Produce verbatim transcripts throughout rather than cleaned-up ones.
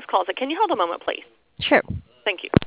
Closet. Can you hold a moment, please? Sure. Thank you.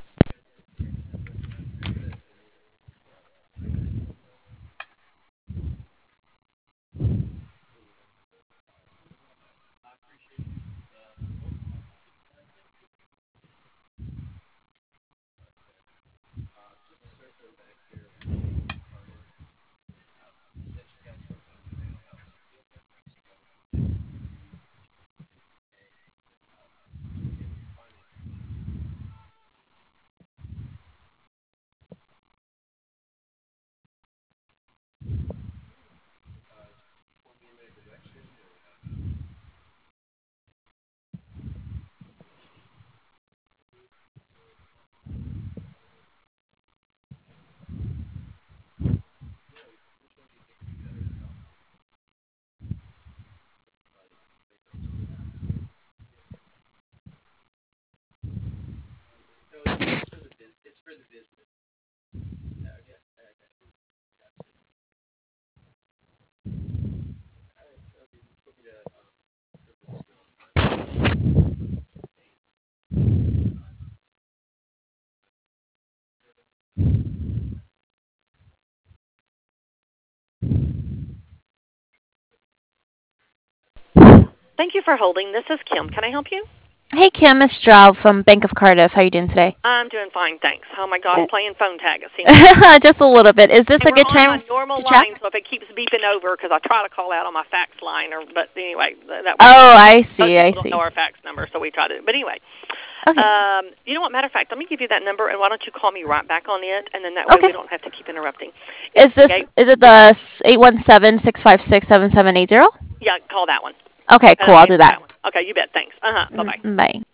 Thank you for holding. This is Kim. Can I help you? Hey, Kim, it's Joe from Bank of Cardiff. How you doing today? I'm doing fine, thanks. Oh my gosh, playing phone tag. It seems. Just a little bit. Is this And a good we're on time my normal to chat? line, so if it keeps beeping over, because I try to call out on my fax line, or but anyway, that. Oh, I Most see. I people don't know see. our fax number, so we try to. But anyway, Okay. um, you know what? Matter of fact, let me give you that number, and why don't you call me right back on it, and then that way Okay. we don't have to keep interrupting. Is It's this eight, is it the eight one seven six five six seven seven eight zero? yeah, call that one. Okay, And cool. I'll I'll answer do that. that one. Okay, you bet. Thanks. Uh huh. Bye bye. Mm, Bye.